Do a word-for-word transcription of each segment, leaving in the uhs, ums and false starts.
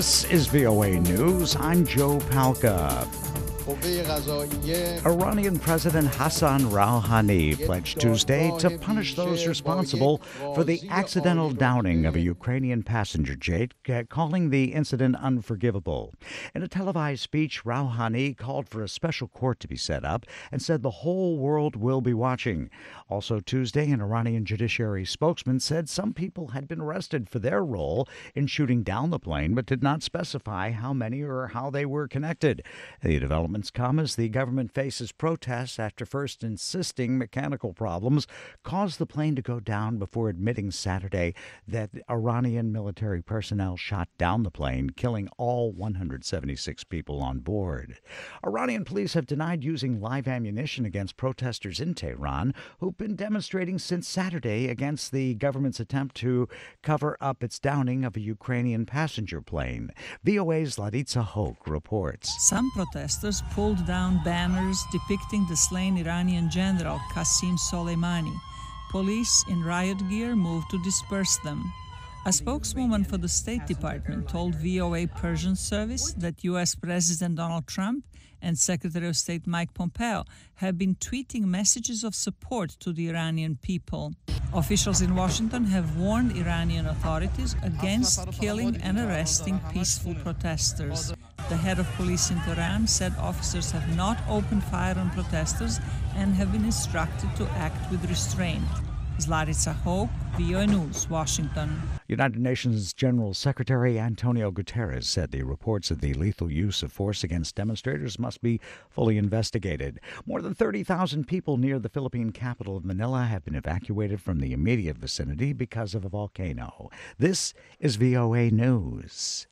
This is V O A News. I'm Joe Palca. Iranian President Hassan Rouhani pledged Tuesday to punish those responsible for the accidental downing of a Ukrainian passenger jet, calling the incident unforgivable. In a televised speech, Rouhani called for a special court to be set up and said the whole world will be watching. Also Tuesday, an Iranian judiciary spokesman said some people had been arrested for their role in shooting down the plane, but did not specify how many or how they were connected. The development come as the government faces protests after first insisting mechanical problems caused the plane to go down before admitting Saturday that Iranian military personnel shot down the plane, killing all one hundred seventy-six people on board. Iranian police have denied using live ammunition against protesters in Tehran who've been demonstrating since Saturday against the government's attempt to cover up its downing of a Ukrainian passenger plane. V O A's Laritza Hoke reports. Some protesters pulled down banners depicting the slain Iranian general Qasem Soleimani. Police in riot gear moved to disperse them. A spokeswoman for the State Department told V O A Persian service that U S President Donald Trump and Secretary of State Mike Pompeo have been tweeting messages of support to the Iranian people. Officials in Washington have warned Iranian authorities against killing and arresting peaceful protesters. The head of police in Tehran said officers have not opened fire on protesters and have been instructed to act with restraint. Laritza Hoke, V O A News, Washington. United Nations General Secretary Antonio Guterres said the reports of the lethal use of force against demonstrators must be fully investigated. More than thirty thousand people near the Philippine capital of Manila have been evacuated from the immediate vicinity because of a volcano. This is V O A News.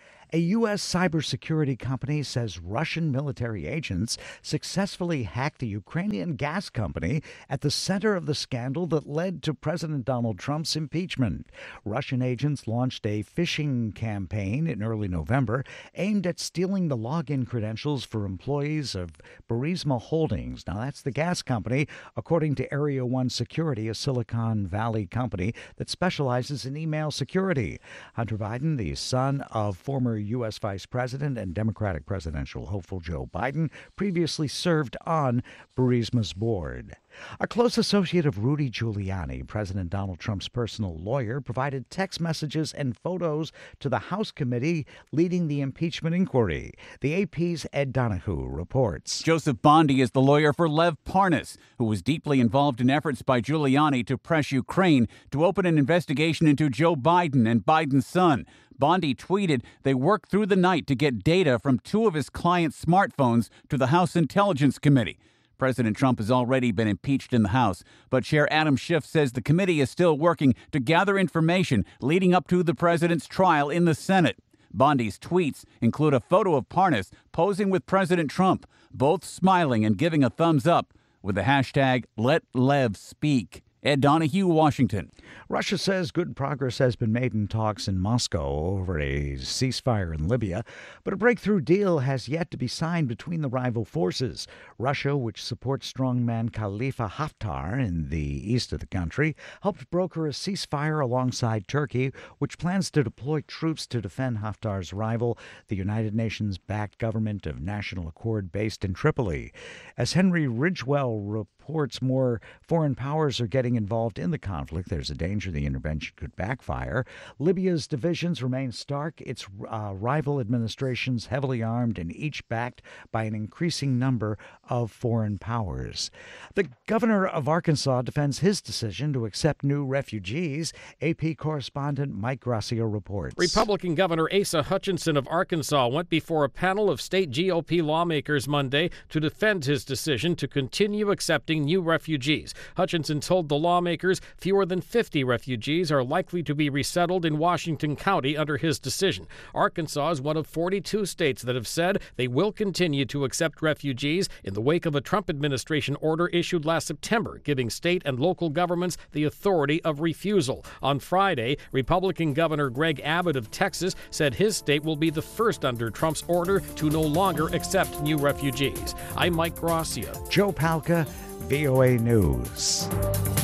A U S cybersecurity company says Russian military agents successfully hacked a Ukrainian gas company at the center of the scandal that led to President Donald Trump's impeachment. Russian agents launched a phishing campaign in early November aimed at stealing the login credentials for employees of Burisma Holdings. Now, that's the gas company, according to Area One Security, a Silicon Valley company that specializes in email security. Hunter Biden, the son of former U S Vice President and Democratic presidential hopeful Joe Biden, previously served on Burisma's board. A close associate of Rudy Giuliani, President Donald Trump's personal lawyer, provided text messages and photos to the House committee leading the impeachment inquiry. The A P's Ed Donahue reports. Joseph Bondi is the lawyer for Lev Parnas, who was deeply involved in efforts by Giuliani to press Ukraine to open an investigation into Joe Biden and Biden's son. Bondi tweeted they worked through the night to get data from two of his clients' smartphones to the House Intelligence Committee. President Trump has already been impeached in the House, but Chair Adam Schiff says the committee is still working to gather information leading up to the president's trial in the Senate. Bondi's tweets include a photo of Parnas posing with President Trump, both smiling and giving a thumbs up with the hashtag Let Lev Speak. Ed Donahue, Washington. Russia says good progress has been made in talks in Moscow over a ceasefire in Libya, but a breakthrough deal has yet to be signed between the rival forces. Russia, which supports strongman Khalifa Haftar in the east of the country, helped broker a ceasefire alongside Turkey, which plans to deploy troops to defend Haftar's rival, the United Nations-backed government of National Accord based in Tripoli. As Henry Ridgewell reports, more foreign powers are getting involved in the conflict. There's a danger the intervention could backfire. Libya's divisions remain stark, its uh, rival administrations heavily armed and each backed by an increasing number of foreign powers. The governor of Arkansas defends his decision to accept new refugees. A P correspondent Mike Gracia reports. Republican Governor Asa Hutchinson of Arkansas went before a panel of state G O P lawmakers Monday to defend his decision to continue accepting new refugees. Hutchinson told the lawmakers fewer than fifty refugees are likely to be resettled in Washington County under his decision. Arkansas is one of forty-two states that have said they will continue to accept refugees in the wake of a Trump administration order issued last September, giving state and local governments the authority of refusal. On Friday, Republican Governor Greg Abbott of Texas said his state will be the first under Trump's order to no longer accept new refugees. I'm Mike Gracia. Joe Palca, V O A News.